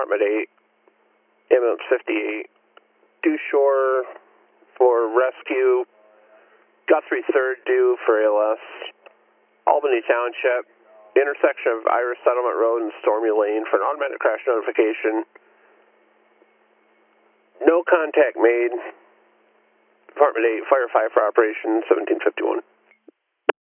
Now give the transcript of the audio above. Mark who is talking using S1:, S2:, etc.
S1: Department 8, ambulance 58, due shore for rescue, Guthrie 3rd due for ALS, Albany Township, intersection of Iris Settlement Road and Stormy Lane for an automatic crash notification. No contact made. Department 8, Fire 5 for operation 1751.